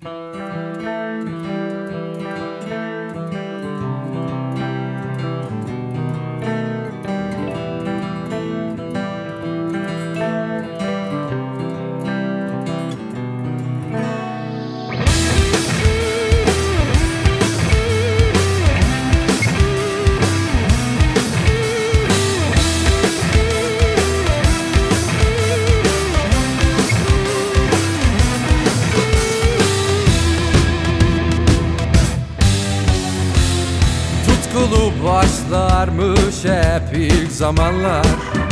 Tutkulu başlarmış hep ilk zamanlar.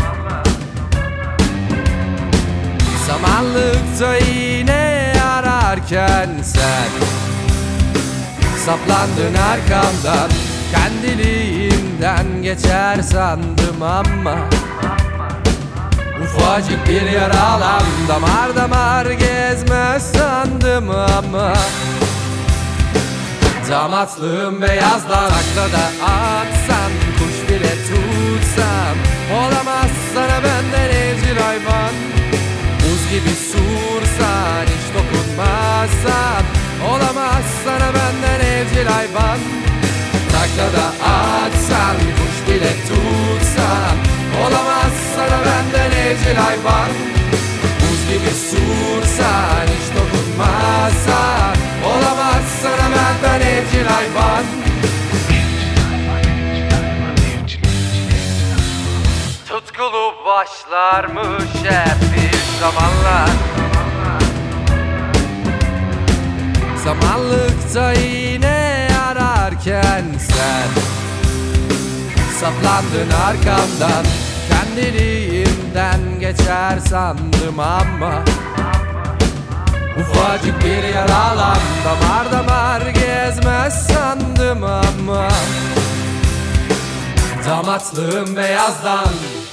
Samanlıkta iğne ararken sen saplandın arkamdan. Kendiliğinden geçer sandım ama ufacık bir yaralan damar damar gezmez sandım ama damatlığım beyazdan taklada atsan, kuş bile tutsam olamaz sana benden evcil hayvan. Buz gibi sursan, hiç dokunmazsan olamaz sana benden evcil hayvan. Taklada atsan, kuş bile tutsan olamaz sana benden evcil hayvan. Buz gibi sursan, hiç dokunmazsan olamaz sana benden evcil hayvan. Tutkulu başlarmış hep bir zamanlar. Samanlıkta iğne ararken sen saplandın arkamdan. Kendiliğinden geçer sandım ama ufacık bir yaralan damar damar gezmez sandım ama damatlığım beyazdan.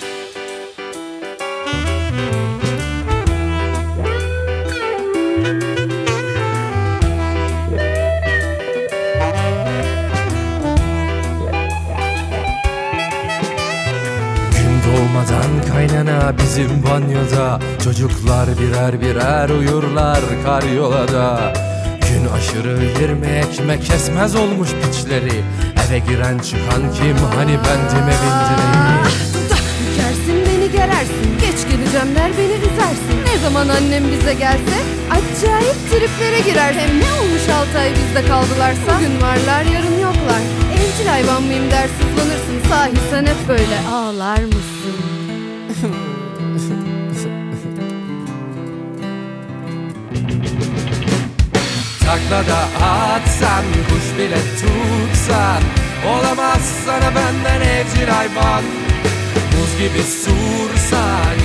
Doğmadan kaynana bizim banyoda, çocuklar birer birer uyurlar karyolada. Gün aşırı 20 ekmek kesmez olmuş piçleri. Eve giren çıkan kim, hani bendime bindireyim. Dudak bükersin beni gerersin, geç geleceğim der beni üzersin. Ne zaman annem bize gelse acayip triplere girer. Hem ne olmuş 6 ay bizde kaldılarsa, bugün varlar yarın yoklar. Evcil hayvan mıyım der sızlanırsın, sahi sen hep böyle ağlar mısın? Taklada atsan, kuş bile tutsan olamaz sana benden evcil hayvan. Buz gibi sursan,